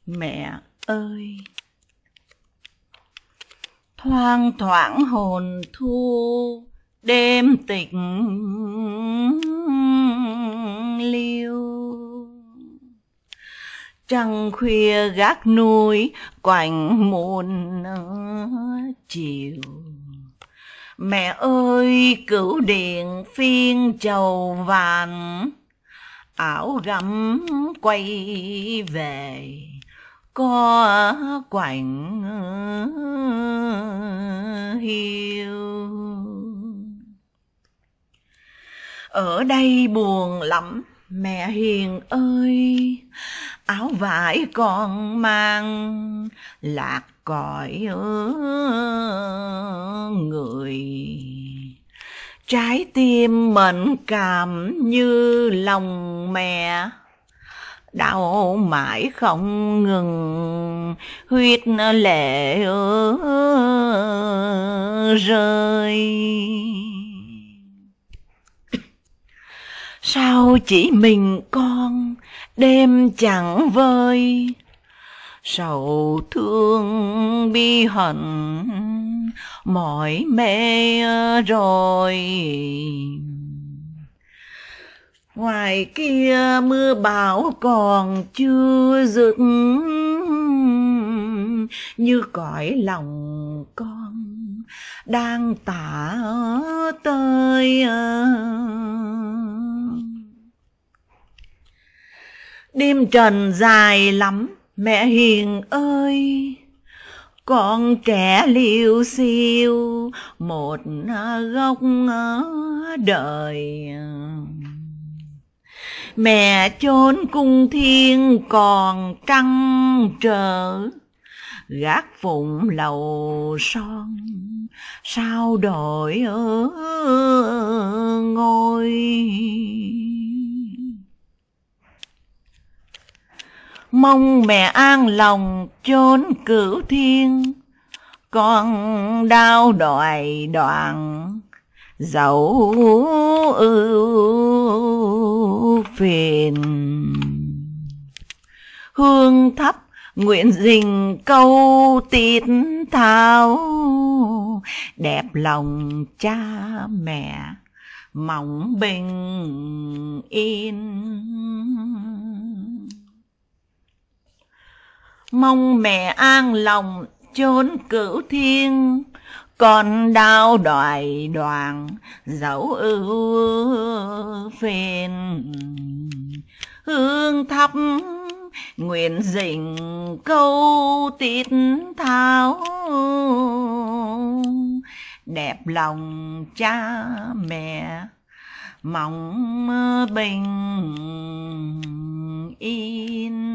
Mẹ ơi, thoang thoảng hồn thu đêm tịch liêu, trăng khuya gác núi quạnh muôn chiều. Mẹ ơi, cửu điện phiên chầu vàng, áo gấm quay về có quạnh hiu. Ở đây buồn lắm mẹ hiền ơi, áo vải còn mang lạc cõi người. Trái tim mẫn cảm như lòng mẹ, đau mãi không ngừng, huyết lệ rơi. Sao chỉ mình con đêm chẳng vơi, sầu thương bi hận mỏi mê rồi. Ngoài kia mưa bão còn chưa dứt, như cõi lòng con đang tả tơi. Đêm trần dài lắm mẹ hiền ơi, con trẻ liêu xiêu một góc đời. Mẹ chốn cung thiên còn trăng trở, gác phụng lầu son sao đổi ngôi. Mong mẹ an lòng chốn cửu thiên, con đau đòi đoạn dẫu ưu phiền. Hương thắp nguyện dình câu tiết thao, đẹp lòng cha mẹ mong bình yên. Mong mẹ an lòng chốn cửu thiên, con đau đòi đoạn dẫu ưu phiền. Hương thắp nguyện dình câu tiết thao, đẹp lòng cha mẹ mong bình yên.